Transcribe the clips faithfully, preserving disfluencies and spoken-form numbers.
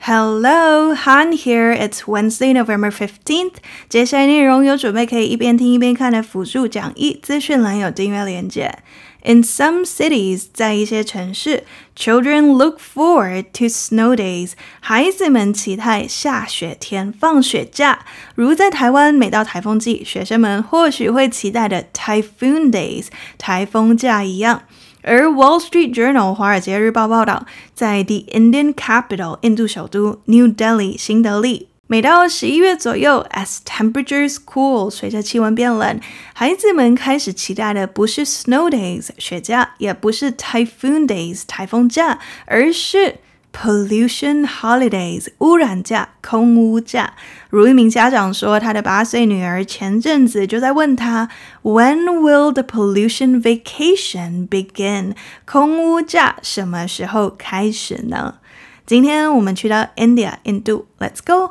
Hello, Han here. It's Wednesday, November fifteenth. 接下来内容有准备可以一边听一边看的辅助讲义，资讯栏有订阅连结。In some cities, 在一些城市 children look forward to snow days. 孩子们期待下雪天放雪假。如在台湾，每到台风季，学生们或许会期待的 typhoon days, 台风假一样。而 Wall Street Journal 华尔街日报报道，在 The Indian capital 印度首都 New Delhi 新德里，每到十一月左右 as temperatures cool 随着气温变冷，孩子们开始期待的不是 snow days 雪假，也不是 typhoon days 台风假，而是Pollution holidays 污染假空污假。如一名家长说，他的八岁女儿前阵子就在问他 When will the pollution vacation begin? 空污假什么时候开始呢？今天我们去到 India 印度 Let's go!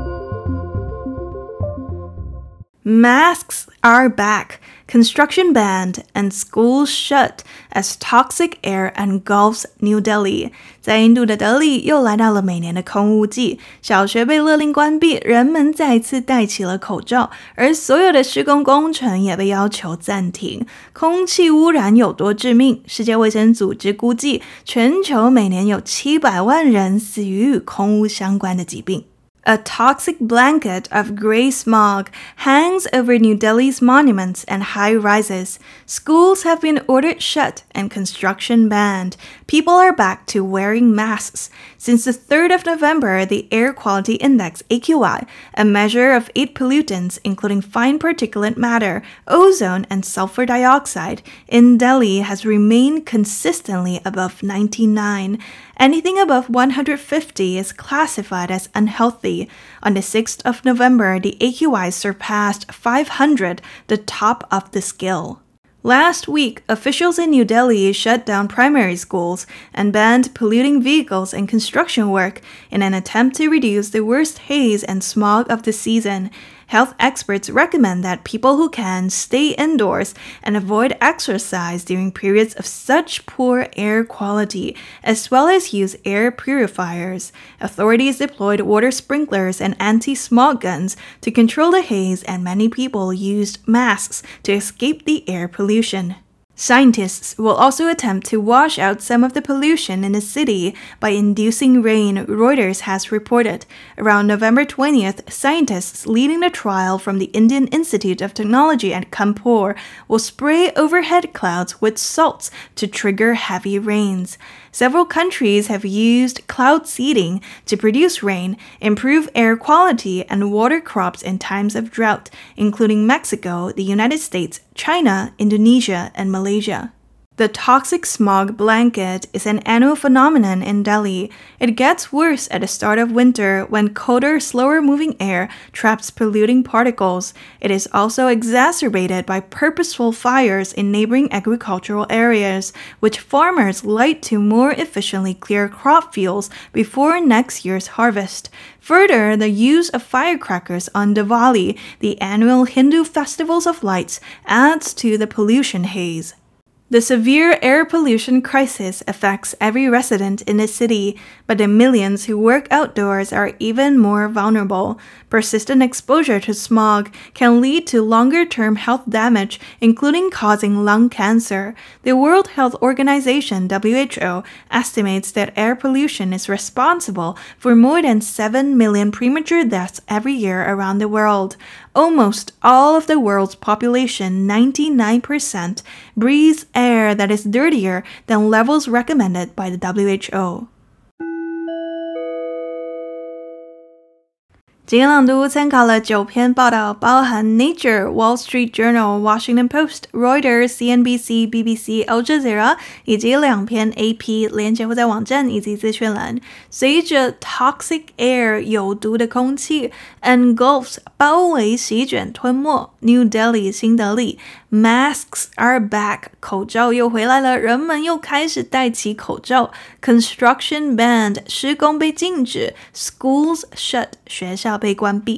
Masks are back, construction banned, and schools shut as toxic air engulfs New Delhi. 在印度的德里又来到了每年的空污季，小学被勒令关闭，人们再一次戴起了口罩，而所有的施工工程也被要求暂停。空气污染有多致命？世界卫生组织估计，全球每年有七百万人死于与空污相关的疾病。A toxic blanket of gray smog hangs over New Delhi's monuments and high rises. Schools have been ordered shut and construction banned. People are back to wearing masks. Since the third of November, the Air Quality Index, A Q I, a measure of eight pollutants including fine particulate matter, ozone, and sulfur dioxide, in Delhi has remained consistently above ninety-nine. Anything above one hundred fifty is classified as unhealthy. On the sixth of November, the A Q I surpassed five hundred, the top of the scale. Last week, officials in New Delhi shut down primary schools and banned polluting vehicles and construction work in an attempt to reduce the worst haze and smog of the season. Health experts recommend that people who can stay indoors and avoid exercise during periods of such poor air quality, as well as use air purifiers. Authorities deployed water sprinklers and anti-smog guns to control the haze, and many people used masks to escape the air pollution. Scientists will also attempt to wash out some of the pollution in the city by inducing rain, Reuters has reported. Around November twentieth, scientists leading the trial from the Indian Institute of Technology at Kanpur will spray overhead clouds with salts to trigger heavy rains. Several countries have used cloud seeding to produce rain, improve air quality, and water crops in times of drought, including Mexico, the United States, China, Indonesia, and Malaysia. The toxic smog blanket is an annual phenomenon in Delhi. It gets worse at the start of winter when colder, slower-moving air traps polluting particles. It is also exacerbated by purposeful fires in neighboring agricultural areas, which farmers light to more efficiently clear crop fields before next year's harvest. Further, the use of firecrackers on Diwali, the annual Hindu festivals of lights, adds to the pollution haze. The severe air pollution crisis affects every resident in the city, but the millions who work outdoors are even more vulnerable. Persistent exposure to smog can lead to longer-term health damage, including causing lung cancer. The World Health Organization, W H O, estimates that air pollution is responsible for more than seven million premature deaths every year around the world. Almost all of the world's population, ninety-nine percent, breathes air that is dirtier than levels recommended by the W H O. 今天朗读参考了九篇报道，包含 Nature、Wall Street Journal、Washington Post、Reuters、C N B C、B B C、Al Jazeera 以及两篇 A P， 连结会在网站以及资讯栏。随着 toxic air 有毒的空气 engulfs 包围、席卷、吞没 New Delhi 新德里 Masks are back 口罩又回来了，人们又开始戴起口罩。Construction banned 施工被禁止 Schools shut 学校被关闭。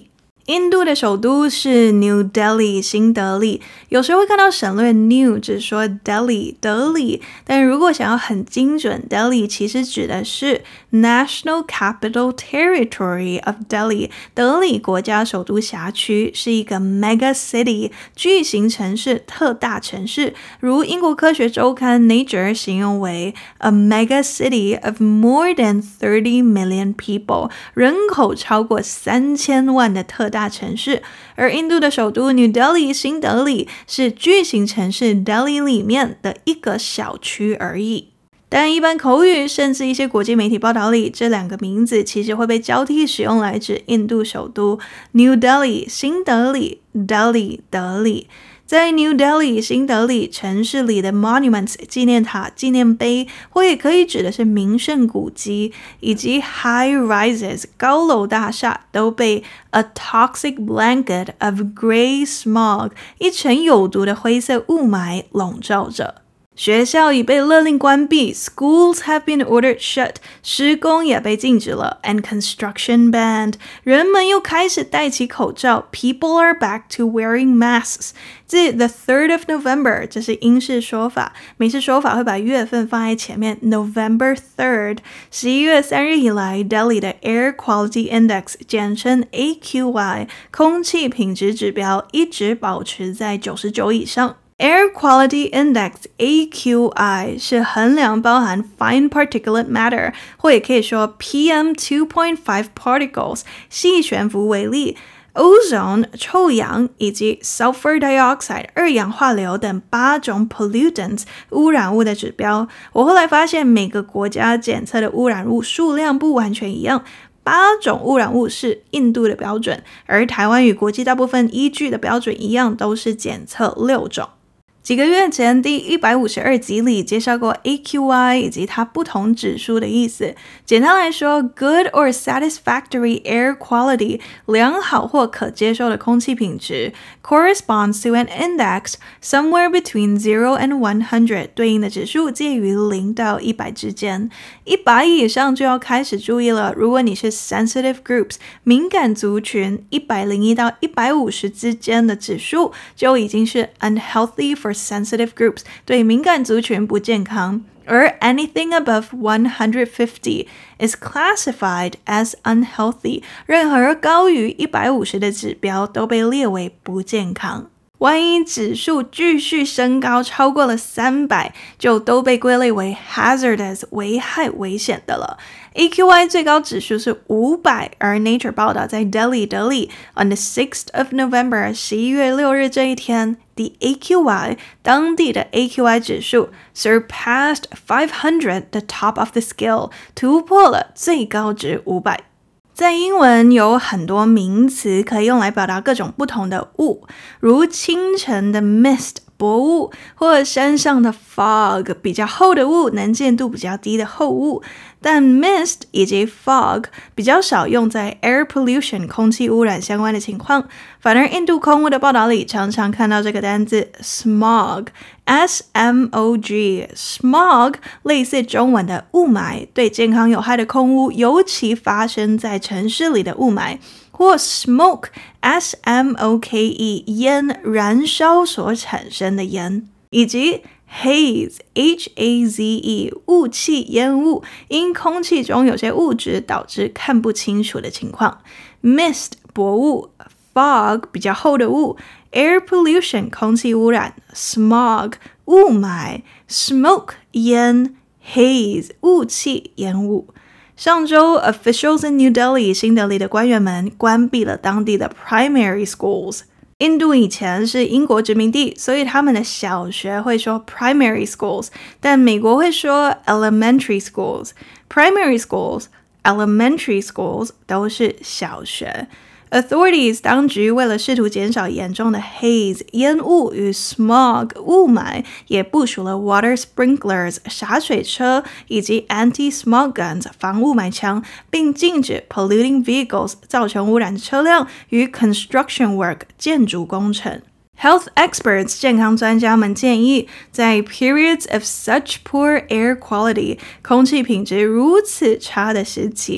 印度的首都是 New Delhi 新德里，有时候会看到省略 New 只说 Delhi 德里，但如果想要很精准 Delhi 其实指的是 National Capital Territory of Delhi 德里国家首都辖区，是一个 mega city 巨型城市特大城市，如英国科学周刊 Nature 形容为 a mega city of more than thirty million people 人口超过三千万的特大大城市，而印度的首都 New Delhi 新德里是巨型城市 Delhi 里面的一个小区而已。但一般口语甚至一些国际媒体报道里，这两个名字其实会被交替使用来指印度首都 New Delhi 新德里 Delhi 德里。在 New Delhi 新德里城市里的 monuments 纪念塔、纪念碑，或也可以指的是名胜古迹，以及 high rises 高楼大厦，都被 a toxic blanket of grey smog 一层有毒的灰色雾霾笼罩着。学校已被勒令关闭 ，schools have been ordered shut， 施工也被禁止了 ，and construction banned， 人们又开始戴起口罩 ，people are back to wearing masks。自 the third of November， 这是英式说法，美式说法会把月份放在前面 ，November third， 十一月三日以来 ，Delhi 的 Air Quality Index， 简称 A Q I， 空气品质指标一直保持在九十九以上。Air Quality Index A Q I 是衡量包含 fine particulate matter 或也可以说 P M two point five particles 细悬浮微粒 ozone 臭氧以及 sulfur dioxide 二氧化硫等八种 pollutants 污染物的指标。我后来发现每个国家检测的污染物数量不完全一样，八种污染物是印度的标准，而台湾与国际大部分依据的标准一样，都是检测六种。几个月前第一百五十二集里介绍过 A Q I 以及它不同指数的意思。简单来说 good or satisfactory air quality 良好或可接受的空气品质 corresponds to an index somewhere between zero and one hundred 对应的指数介于零到一百之间。一百以上就要开始注意了，如果你是 sensitive groups 敏感族群，一百零一到一百五十之间的指数就已经是 unhealthy for sensitive groups 对敏感族群不健康，而 anything above one hundred fifty is classified as unhealthy 任何高于一百五十的指标都被列为不健康。万一指数继续升高超过了三百，就都被归类为 hazardous 危害危险的了。A Q I 最高指数是五百，而 Nature 报道在 Delhi 德里 on the sixth of November 十一月六日这一天 the A Q I 当地的 A Q I 指数 surpassed five hundred the top of the scale 突破了最高值五百。在英文有很多名词可以用来表达各种不同的雾，如清晨的 mist 薄雾，或山上的 fog 比较厚的雾，能见度比较低的厚雾。但 mist 以及 fog 比较少用在 air pollution 空气污染相关的情况，反而印度空污的报道里常常看到这个单字 smog S M O G smog 类似中文的雾霾，对健康有害的空污尤其发生在城市里的雾霾，或 smoke S M O K E 烟燃烧所产生的烟，以及Haze H A Z E 雾气烟雾，因空气中有些物质导致看不清楚的情况。 Mist 薄雾， Fog 比较厚的雾， Air pollution 空气污染， Smog 雾霾， Smoke 烟， Haze 雾气烟雾。上周 officials in New Delhi 新德里的官员们关闭了当地的 primary schools。印度以前是英国殖民地，所以他们的小学会说 primary schools， 但美国会说 elementary schools。primary schools, elementary schools 都是小学。Authorities 当局为了试图减少严重的 haze 烟雾与 smog 雾霾，也部署了 water sprinklers 洒水车以及 anti-smog guns 防雾霾枪，并禁止 polluting vehicles 造成污染的车辆与 construction work 建筑工程。Health experts 健康专家们建议，在 periods of such poor air quality 空气品质如此差的时期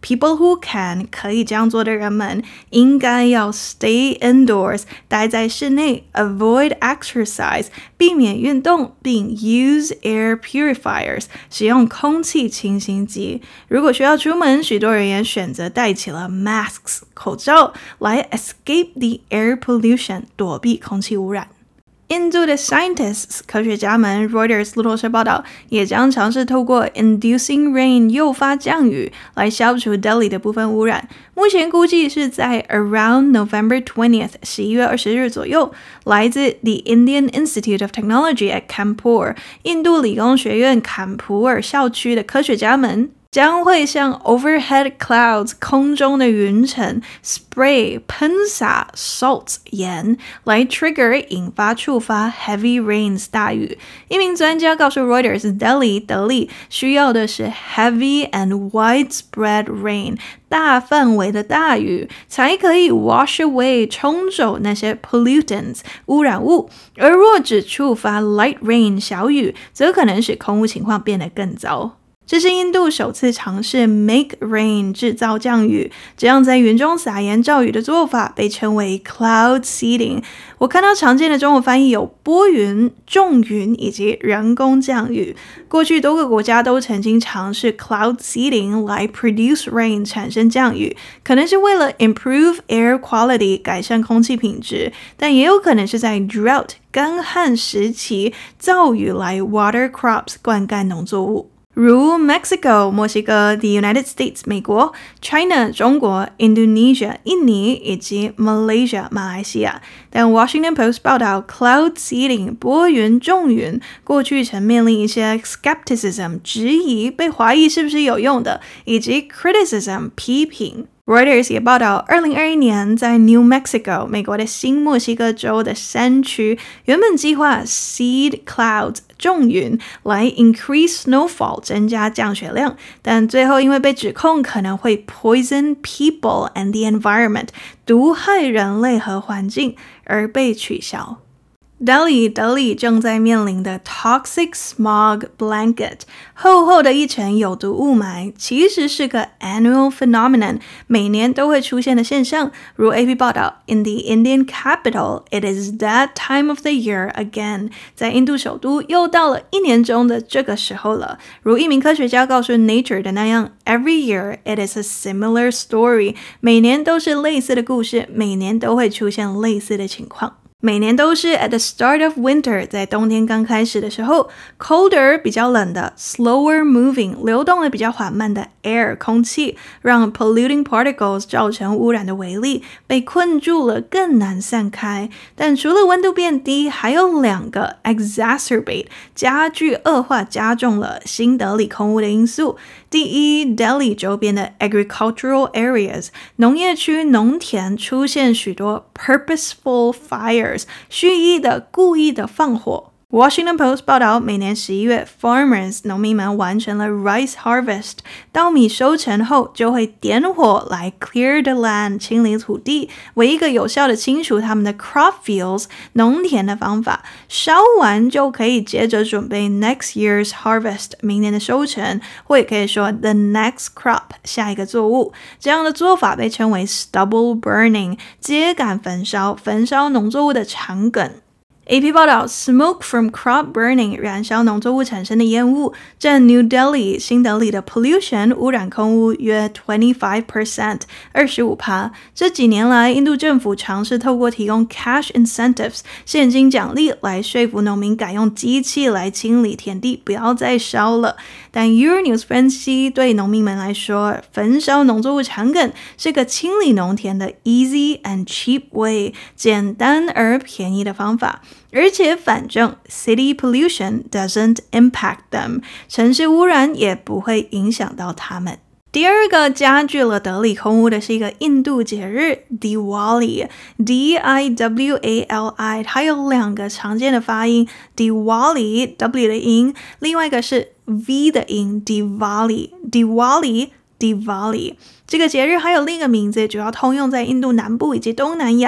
people who can 可以这样做的人们应该要 stay indoors 待在室内 avoid exercise 避免运动并 use air purifiers 使用空气清新机。如果需要出门，许多人也选择戴起了 masks 口罩来 escape the air pollution 躲避空气污染。印度的 scientists 科学家们 Reuters 路透社报道也将尝试透过 inducing rain 诱发降雨来消除 Delhi 的部分污染。目前估计是在 around November twentieth 十一月二十日左右，来自 The Indian Institute of Technology at Kanpur 印度理工学院坎普尔校区的科学家们将会向 overhead clouds 空中的云层 spray 喷洒 salt 盐来 trigger 引发触发 heavy rains 大雨。一名专家告诉 Reuters Delhi 德里需要的是 heavy and widespread rain 大范围的大雨才可以 wash away 冲走那些 pollutants 污染物，而若只触发 light rain 小雨则可能使空污情况变得更糟。这是印度首次尝试 make rain 制造降雨，这样在云中撒盐造雨的做法被称为 cloud seeding。我看到常见的中文翻译有拨云、种云以及人工降雨。过去多个国家都曾经尝试 cloud seeding 来 produce rain 产生降雨，可能是为了 improve air quality 改善空气品质，但也有可能是在 drought 干旱时期造雨来 water crops 灌溉农作物。如 Mexico 墨西哥 The United States 美国 China 中国 Indonesia 印尼以及 Malaysia 马来西亚。但 Washington Post 报道 Cloud seeding 拨云种云过去曾面临一些 skepticism 质疑被怀疑是不是有用的，以及 criticism 批评。Reuters 也报道二零二一年在 New Mexico 美国的新墨西哥州的山区原本计划 seed clouds 种云来 increase snowfall 增加降雪量，但最后因为被指控可能会 poison people and the environment 毒害人类和环境而被取消。Delhi 德里正在面临的 toxic smog blanket 厚厚的一层有毒雾霾其实是个 annual phenomenon 每年都会出现的现象。如 A P 报道 In the Indian capital it is that time of the year again 在印度首都又到了一年中的这个时候了。如一名科学家告诉 Nature 的那样 Every year it is a similar story 每年都是类似的故事，每年都会出现类似的情况。每年都是 at the start of winter 在冬天刚开始的时候 colder 比较冷的 slower moving 流动的比较缓慢的 air 空气让 polluting particles 造成污染的微粒被困住了更难散开。但除了温度变低还有两个 exacerbate 加剧恶化加重了新德里空污的因素。第一 Delhi 周边的 agricultural areas 农业区农田出现许多 purposeful fires 蓄意的故意的放火。Washington Post 报道每年十一月 farmers 农民们完成了 rice harvest 稻米收成后就会点火来 clear the land 清理土地，为一个有效的清除他们的 crop fields 农田的方法。烧完就可以接着准备 next year's harvest 明年的收成，或也可以说 the next crop 下一个作物。这样的做法被称为 stubble burning 秸秆焚烧，焚烧农作物的长梗。A P 报道 Smoke from crop burning 燃烧农作物产生的烟雾占 New Delhi 新德里的 pollution 污染空污约 twenty-five percent 二十五%。这几年来印度政府尝试透过提供 cash incentives 现金奖励来说服农民改用机器来清理田地，不要再烧了。但 Euronews 分析对农民们来说，焚烧农作物长梗是个清理农田的 easy and cheap way 简单而便宜的方法。而且反正 city pollution doesn't impact them 城市污染也不会影响到他们。第二个加剧了德里空污的是一个印度节日 Diwali D I W A L I 它有两个常见的发音 Diwali W 的音，另外一个是 V 的音 Diwali Diwali Diwali 这个节日还有另一个名字，主要通用在印度南部以及东南亚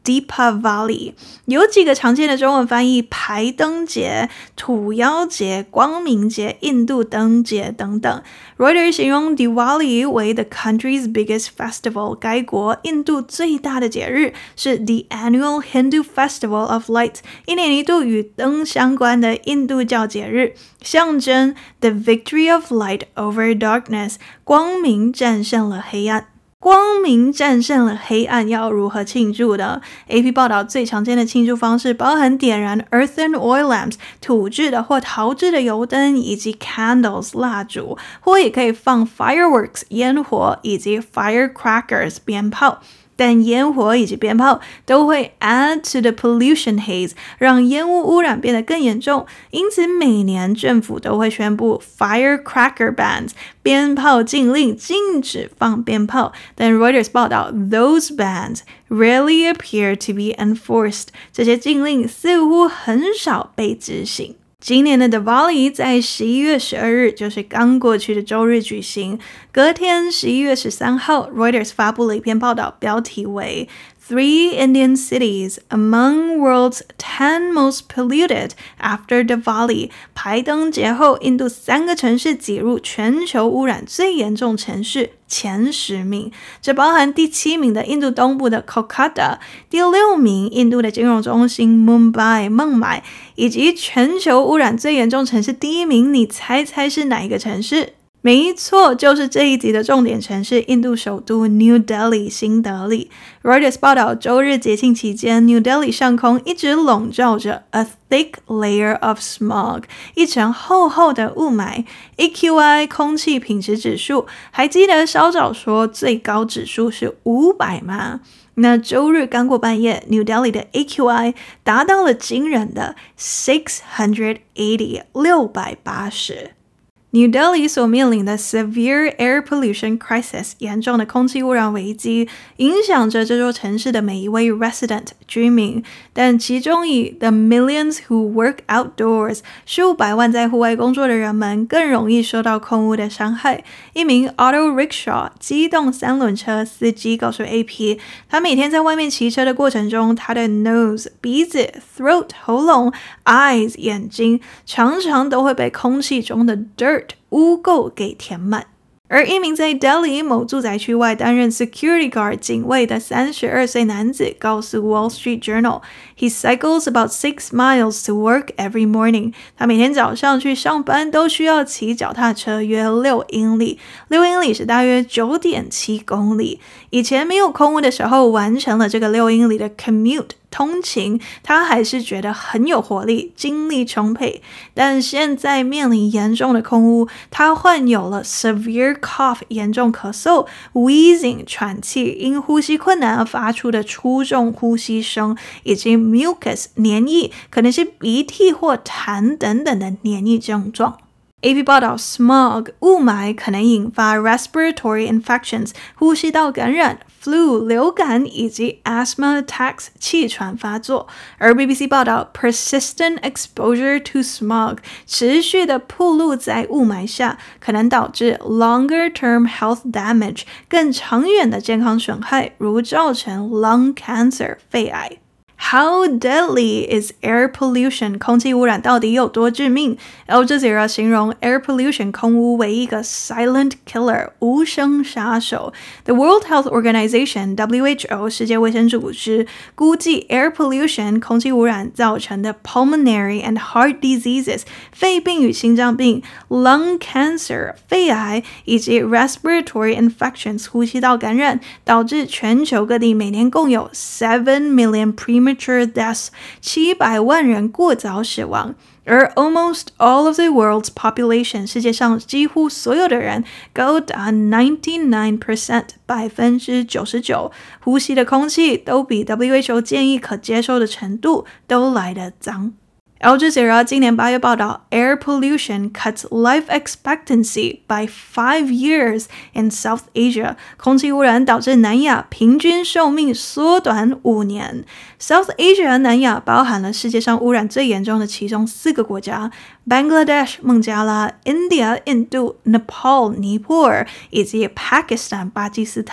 Deepavali， 有几个常见的中文翻译，排灯节、土妖节、光明节、印度灯节等等。Reuters 形容 Diwali 为 the country's biggest festival， 该国印度最大的节日，是 the annual Hindu festival of lights， 一年一度与灯相关的印度教节日，象征 the victory of light over darkness， 光明战胜了黑暗。光明战胜了黑暗，要如何庆祝呢？ A P 报道最常见的庆祝方式包含点燃 earthen oil lamps 土制的或陶制的油灯，以及 candles 蜡烛，或也可以放 fireworks 烟火，以及 firecrackers 鞭炮。但烟火以及鞭炮都会 add to the pollution haze， 让烟雾污染变得更严重，因此每年政府都会宣布 firecracker bans， 鞭炮禁令，禁止放鞭炮。但 Reuters 报道 those bans rarely appear to be enforced， 这些禁令似乎很少被执行。今年的 Diwali 在十一月十二日，就是刚过去的周日举行。隔天十一月十三号 Reuters 发布了一篇报道，标题为 Three Indian cities among world's ten most polluted after Diwali， 排灯节后，印度三个城市挤入全球污染最严重城市前十名，这包含第七名的印度东部的 Kolkata， 第六名印度的金融中心 Mumbai 孟买，以及全球污染最严重城市第一名，你猜猜是哪一个城市？没错，就是这一集的重点城市，印度首都 New Delhi 新德里。Reuters 报道，周日节庆期间 New Delhi 上空一直笼罩着 a thick layer of smog， 一层厚厚的雾霾。A Q I 空气品质指数，还记得稍早说最高指数是五百吗？那周日刚过半夜 New Delhi 的 A Q I 达到了惊人的六百八十。New Delhi 所面临的 severe air pollution crisis 严重的空气污染危机，影响着这座城市的每一位 resident 居民，但其中以 the millions who work outdoors 数百万在户外工作的人们更容易受到空污的伤害。一名 auto rickshaw 机动三轮车司机告诉 A P， 他每天在外面骑车的过程中，他的 nose 鼻子 throat 喉咙 eyes 眼睛常常都会被空气中的 dirt污垢给填满。而一名在 Delhi 某住宅区外担任 security guard 警卫的三十二岁男子告诉 Wall Street Journal， he cycles about six miles to work every morning。 他每天早上去上班都需要骑脚踏车约六英里，六英里是大约 九点七公里。以前没有空污的时候，完成了这个六英里的 commute通勤，他还是觉得很有活力，精力充沛。但现在面临严重的空污，他患有了 severe cough 严重咳嗽 wheezing 喘气，因呼吸困难而发出的粗重呼吸声，以及 mucus 黏液，可能是鼻涕或痰等等的黏液症状。A P 报道 smog 雾霾可能引发 respiratory infections 呼吸道感染 flu 流感以及 asthma attacks 气喘发作。而 B B C 报道 persistent exposure to smog 持续的暴露在雾霾下可能导致 longer term health damage 更长远的健康损害，如造成 lung cancer 肺癌。How deadly is air pollution? 空气污染到底有多致命？ Al Jazeera 形容 air pollution 空污为一个 silent killer 无声杀手。The World Health Organization W H O 世界卫生组织估计 air pollution 空气污染造成的 pulmonary and heart diseases 肺病与心脏病 lung cancer 肺癌以及 respiratory infections 呼吸道感染，导致全球各地每年共有 seven million premature deaths 七百万人过早死亡。而 almost all of the world's population 世界上几乎所有的人高达 ninety-nine percent 百分之九十九呼吸的空气都比 W H O 建议可接受的程度都来得脏。Al Jazeera 今年八月报道 Air pollution cuts life expectancy by five years in South Asia 空气污染导致南亚平均寿命缩短五年。 South Asia 南亚包含了世界上污染最严重的其中四个国家 Bangladesh 孟加拉 India 印度 Nepal 尼泊尔以及 Pakistan 巴基斯坦。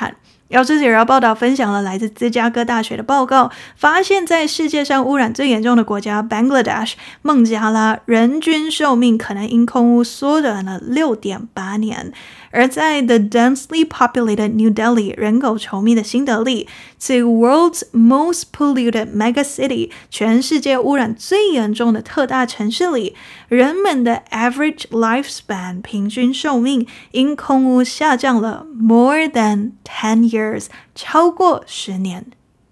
《自己人》报道分享了来自芝加哥大学的报告，发现在世界上污染最严重的国家 Bangladesh 孟加拉，人均寿命可能因空污缩短了 六点八年。而在 the densely populated New Delhi 人口稠密的新德里，此 world's most polluted mega city 全世界污染最严重的特大城市里，人们的 average lifespan 平均寿命因空污下降了 more than ten years 超过十年。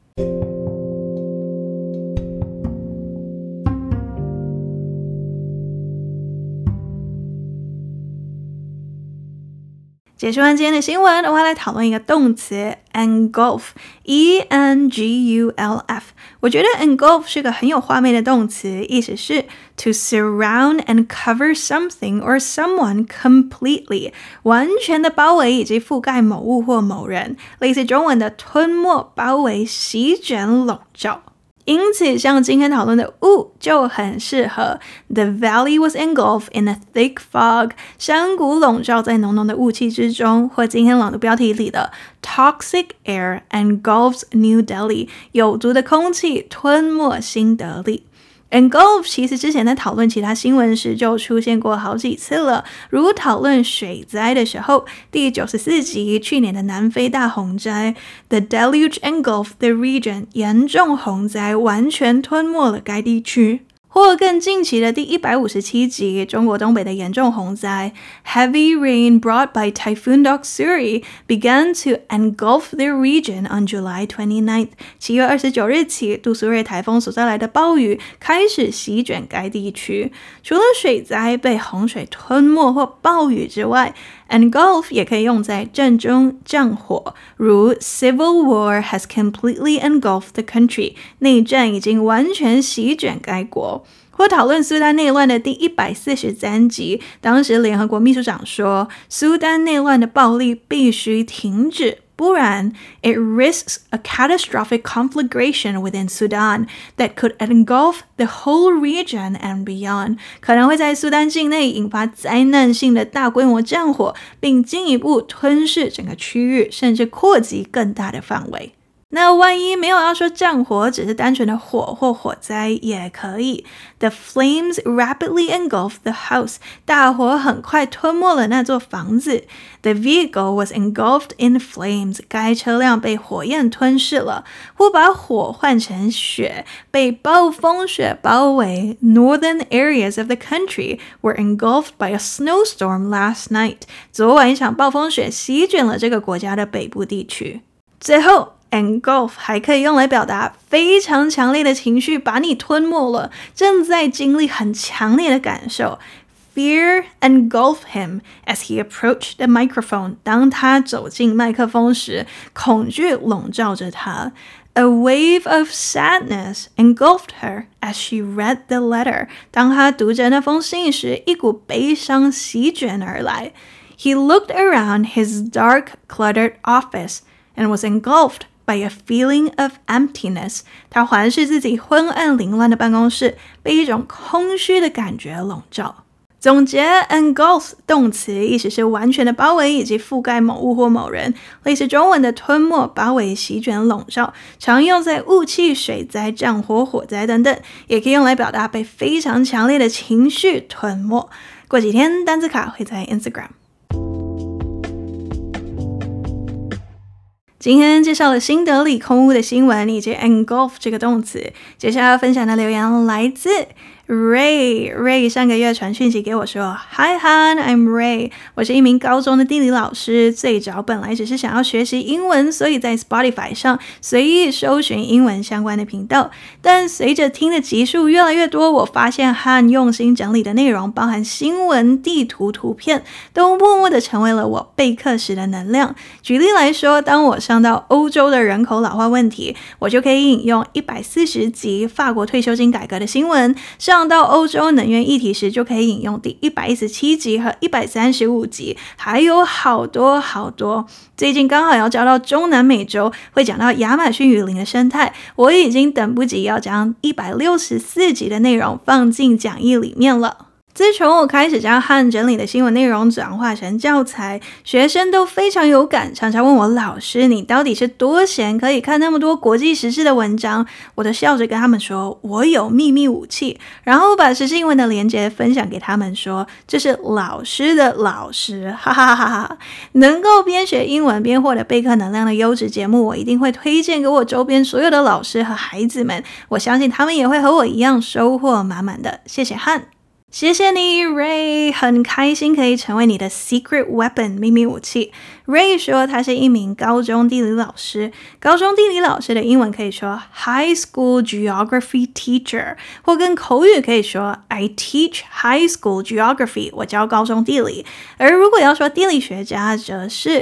解释完今天的新闻，我要来讨论一个动词 engulf E N G U L F。 我觉得 engulf 是个很有画面的动词，意思是 to surround and cover something or someone completely 完全的包围以及覆盖某物或某人，类似中文的吞没、包围、席卷、笼罩。因此像今天讨论的雾就很适合 The valley was engulfed in a thick fog 山谷笼罩在浓浓的雾气之中，或今天朗读标题里的 Toxic air engulfs New Delhi 有毒的空气吞没新德里。engulf 其实之前在讨论其他新闻时就出现过好几次了，如讨论水灾的时候，第九十四集去年的南非大洪灾 The deluge engulfed the region 严重洪灾完全吞没了该地区，或更近期的第一百五十七集中国东北的严重洪灾 Heavy rain brought by Typhoon Doksuri began to engulf the region on July twenty-ninth 七月二十九日起，杜苏芮台风所带来的暴雨开始席卷该地区。除了水灾被洪水吞没或暴雨之外， engulf 也可以用在战争、战火，如 Civil war has completely engulfed the country 内战已经完全席卷该国。或讨论苏丹内乱的第一百四十三集，当时联合国秘书长说，苏丹内乱的暴力必须停止，不然 it risks a catastrophic conflagration within Sudan that could engulf the whole region and beyond 可能会在苏丹境内引发灾难性的大规模战火，并进一步吞噬整个区域，甚至扩及更大的范围。那万一没有要说战火，只是单纯的火或火灾也可以。The flames rapidly engulfed the house 大火很快吞没了那座房子。The vehicle was engulfed in flames 该车辆被火焰吞噬了。或把火换成雪，被暴风雪包围。Northern areas of the country were engulfed by a snowstorm last night 昨晚一场暴风雪席卷了这个国家的北部地区。最后engulf 还可以用来表达非常强烈的情绪把你吞没了，正在经历很强烈的感受。Fear engulfed him as he approached the microphone 当他走进麦克风时，恐惧笼罩着他。A wave of sadness engulfed her as she read the letter 当他读着那封信时，一股悲伤席卷而来。He looked around his dark, cluttered office and was engulfed by a feeling of emptiness 他环视自己昏暗凌乱的办公室，被一种空虚的感觉笼罩。总结 engulf 动词意思是完全的包围以及覆盖某物或某人，类似中文的吞没、包围、席卷、笼罩，常用在雾气、水灾、战火、火灾等等，也可以用来表达被非常强烈的情绪吞没。过几天单字卡会在 Instagram。今天介绍了新德里空污的新闻以及 engulf 这个动词。接下来要分享的留言来自 Ray Ray 上个月传讯息给我说 Hi Han, I'm Ray 我是一名高中的地理老师，最早本来只是想要学习英文，所以在 Spotify 上随意搜寻英文相关的频道，但随着听的集数越来越多，我发现 Han 用心整理的内容包含新闻、地图、图片，都默默的成为了我备课时的能量。举例来说，当我上到欧洲的人口老化问题，我就可以引用一百四十集法国退休金改革的新闻，上到欧洲能源议题时就可以引用第一百一十七集和一百三十五集，还有好多好多。最近刚好要教到中南美洲，会讲到亚马逊雨林的生态，我已经等不及要将一百六十四集的内容放进讲义里面了。 自从我开始将汉整理的新闻内容转化成教材，学生都非常有感，常常问我老师你到底是多闲可以看那么多国际时事的文章，我都笑着跟他们说我有秘密武器，然后把时事英文的连结分享给他们说这是老师的老师，哈哈哈哈！能够边学英文边获得备课能量的优质节目，我一定会推荐给我周边所有的老师和孩子们，我相信他们也会和我一样收获满满的。谢谢汉。谢谢你 Ray， 很开心可以成为你的 secret weapon 秘密武器。 Ray 说他是一名高中地理老师，高中地理老师的英文可以说 high school geography teacher， 或跟口语可以说 I teach high school geography， 我教高中地理。而如果要说地理学家则是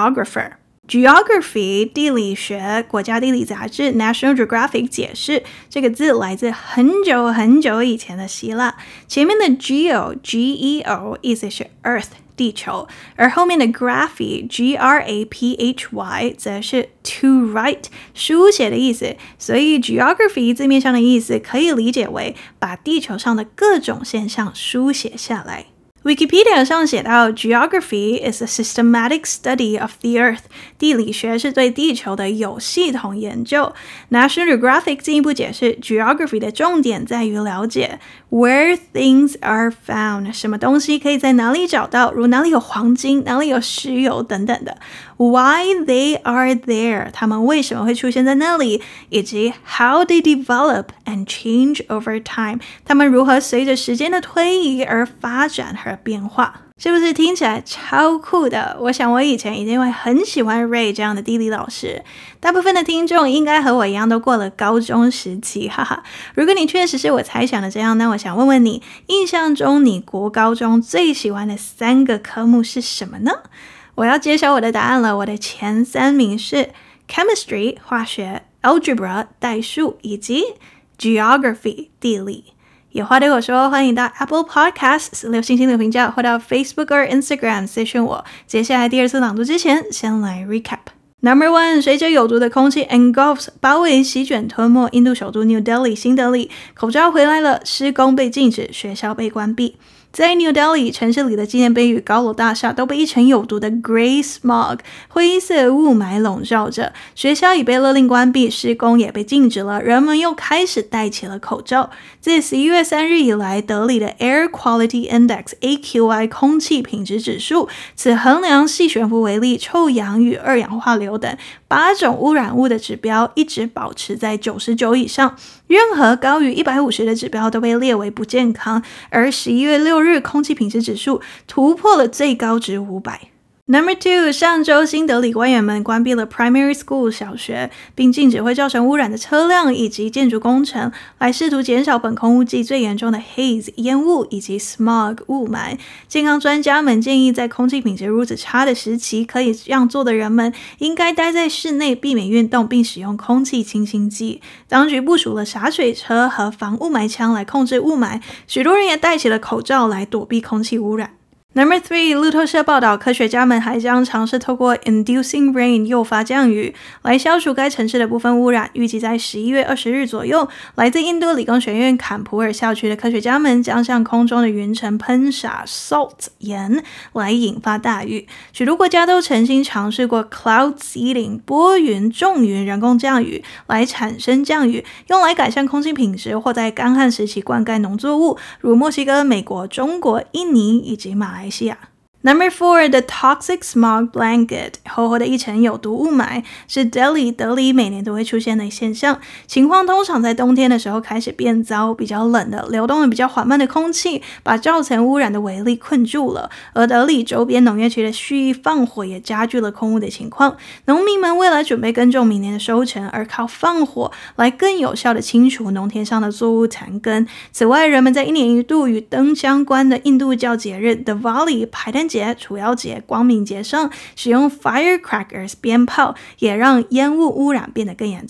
geographer。Geography 地理学，国家地理杂志 National Geographic 解释，这个字来自很久很久以前的希腊，前面的 geo G E O 意思是 earth 地球，而后面的 graphy G R A P H Y 则是 to write 书写的意思，所以 geography 字面上的意思可以理解为把地球上的各种现象书写下来。Wikipedia 上写到 Geography is a systematic study of the earth， 地理学是对地球的有系统研究。 National Geographic 进一步解释 Geography 的重点在于了解 where things are found， 什么东西可以在哪里找到，如哪里有黄金，哪里有石油等等的， why they are there， 他们为什么会出现在那里，以及 how they develop and change over time， 他们如何随着时间的推移而发展和变化。是不是听起来超酷的？我想我以前一定会很喜欢 Ray 这样的地理老师。大部分的听众应该和我一样都过了高中时期，哈哈。如果你确实是我猜想的这样，那我想问问你，印象中你国高中最喜欢的三个科目是什么呢？我要揭晓我的答案了，我的前三名是 Chemistry 化学、Algebra 代数以及 Geography 地理。有话对我说，欢迎到 Apple Podcasts 留星星留评价，或到 Facebook 或 Instagram 私讯我。接下来第二次朗读之前，先来 recap。Number one， 随着有毒的空气 engulfs 包围席卷吞没印度首都 New Delhi 新德里，口罩回来了，施工被禁止，学校被关闭。在 New Delhi 城市里的纪念碑与高楼大厦都被一层有毒的 Grey Smog 灰色雾霾笼罩着，学校已被勒令关闭，施工也被禁止了，人们又开始戴起了口罩。自十一月三日以来，德里的 Air Quality Index A Q I 空气品质指数，此衡量细悬浮微粒、臭氧与二氧化硫等八种污染物的指标一直保持在九十九以上，任何高于一百五十的指标都被列为不健康，而十一月六日空气品质指数突破了最高值五百。Number two， 上周新德里官员们关闭了 primary school 小学，并禁止会造成污染的车辆以及建筑工程，来试图减少本空污季最严重的 haze 烟雾以及 smog 雾霾。健康专家们建议，在空气品质如此差的时期，可以这样做的人们应该待在室内，避免运动，并使用空气清新剂。当局部署了洒水车和防雾霾枪来控制雾霾，许多人也戴起了口罩来躲避空气污染。Number three， 路透社报道，科学家们还将尝试透过 inducing rain 诱发降雨，来消除该城市的部分污染。预计在十一月二十日左右，来自印度理工学院坎普尔校区的科学家们将向空中的云层喷洒 salt 盐，来引发大雨。许多国家都曾经尝试过 cloud seeding 拨云种云人工降雨，来产生降雨，用来改善空气品质或在干旱时期灌溉农作物，如墨西哥、美国、中国、印尼以及马来西亚。Number four， The Toxic Smog Blanket 厚厚的一层有毒雾霾是 Delhi 德里每年都会出现的现象，情况通常在冬天的时候开始变糟，比较冷的流动的比较缓慢的空气把造成污染的微粒困住了，而德里周边农业区的蓄意放火也加剧了空污的情况。农民们为了准备耕种明年的收成，而靠放火来更有效的清除农田上的作物残根。此外，人们在一年一度与灯相关的印度教节日 Diwali 排灯节、除妖节、光明节上使用 firecrackers 鞭炮，也让烟雾污染变得更严重。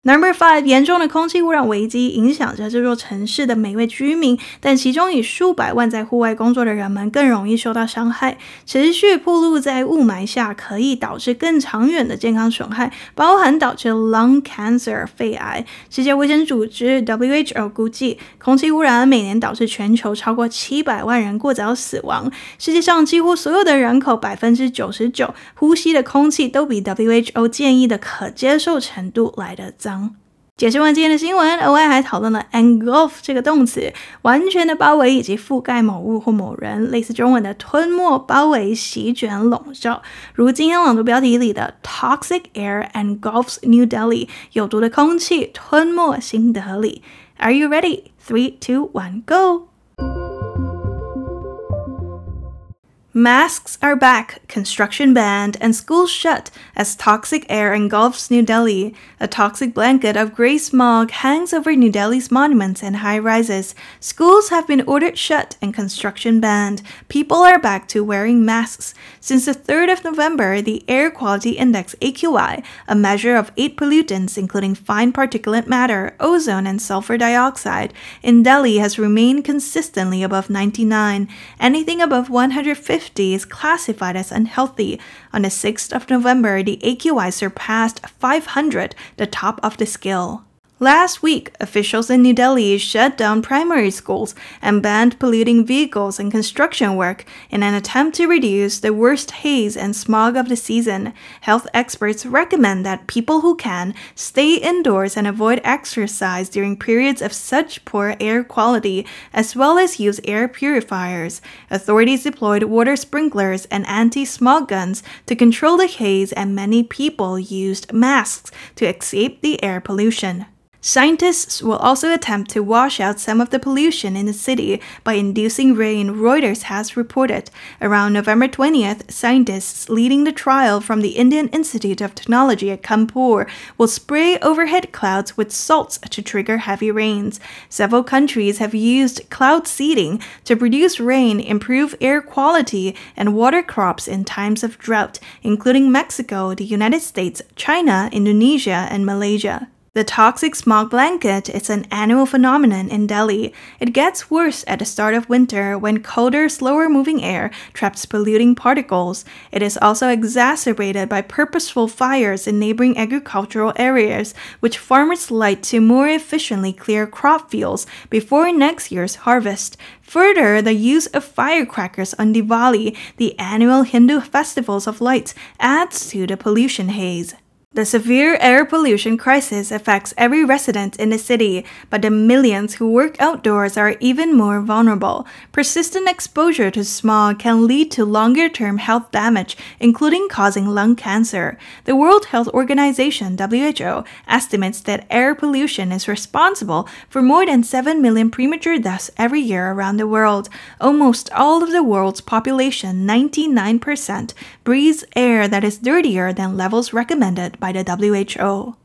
Number five， 严重的空气污染危机影响着这座城市的每位居民，但其中以数百万在户外工作的人们更容易受到伤害。持续暴露在雾霾下可以导致更长远的健康损害，包含导致 lung cancer 肺癌。世界卫生组织 W H O 估计，空气污染每年导致全球超过七百万人过早死亡。世界上几乎所有的人口 百分之九十九 呼吸的空气都比 W H O 建议的可接受程度来得脏。解释完今天的新闻，额外还讨论了 engulf 这个动词，完全的包围以及覆盖某物或某人，类似中文的吞没、包围、席卷、笼罩。如今天朗读标题里的 Toxic air engulfs New Delhi， 有毒的空气吞没新德里。Are you ready? three, two, one, go! Masks are back, construction banned, and schools shut as toxic air engulfs New Delhi. A toxic blanket of grey smog hangs over New Delhi's monuments and high-rises. Schools have been ordered shut and construction banned. People are back to wearing masks. Since the third of November, the Air Quality Index A Q I, a measure of eight pollutants including fine particulate matter, ozone, and sulfur dioxide, in Delhi has remained consistently above ninety-nine. Anything above one hundred fifty is classified as unhealthy. On the sixth of November, the A Q I surpassed five hundred, the top of the scale. Last week, officials in New Delhi shut down primary schools and banned polluting vehicles and construction work in an attempt to reduce the worst haze and smog of the season. Health experts recommend that people who can stay indoors and avoid exercise during periods of such poor air quality, as well as use air purifiers. Authorities deployed water sprinklers and anti-smog guns to control the haze, and many people used masks to escape the air pollution. Scientists will also attempt to wash out some of the pollution in the city by inducing rain, Reuters has reported. Around November twentieth, scientists leading the trial from the Indian Institute of Technology at Kanpur will spray overhead clouds with salts to trigger heavy rains. Several countries have used cloud seeding to produce rain, improve air quality, and water crops in times of drought, including Mexico, the United States, China, Indonesia, and Malaysia. The toxic smog blanket is an annual phenomenon in Delhi. It gets worse at the start of winter when colder, slower-moving air traps polluting particles. It is also exacerbated by purposeful fires in neighboring agricultural areas, which farmers light to more efficiently clear crop fields before next year's harvest. Further, the use of firecrackers on Diwali, the annual Hindu festivals of lights, adds to the pollution haze. The severe air pollution crisis affects every resident in the city, but the millions who work outdoors are even more vulnerable. Persistent exposure to smog can lead to longer-term health damage, including causing lung cancer. The World Health Organization, W H O, estimates that air pollution is responsible for more than seven million premature deaths every year around the world. Almost all of the world's population, ninety-nine percent, breathes air that is dirtier than levels recommended by by the W H O.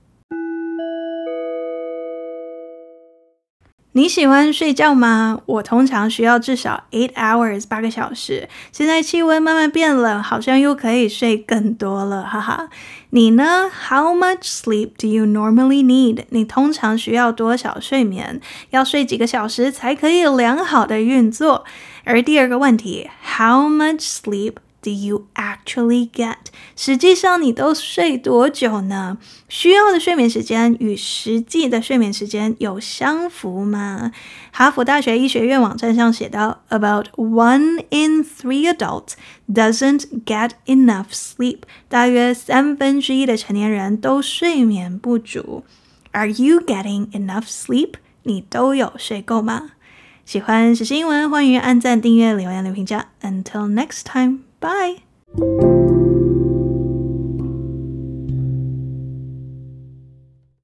你喜欢睡觉吗？我通常需要至少 eight hours 八个小时。现在气温慢慢变冷，好像又可以睡更多了，哈哈。你呢？ How much sleep do you normally need? 你通常需要多少睡眠？要睡几个小时才可以良好的运作？而第二个问题 How much sleep do you actually get? 实际上你都睡多久呢？需要的睡眠时间与实际的睡眠时间有相符吗？哈佛大学医学院网站上写道 About one in three adults doesn't get enough sleep. 大约三分之一的成年人都睡眠不足。Are you getting enough sleep? 你都有睡够吗？喜欢时新闻，欢迎按赞、订阅、留言、留评价。Until next time. Bye!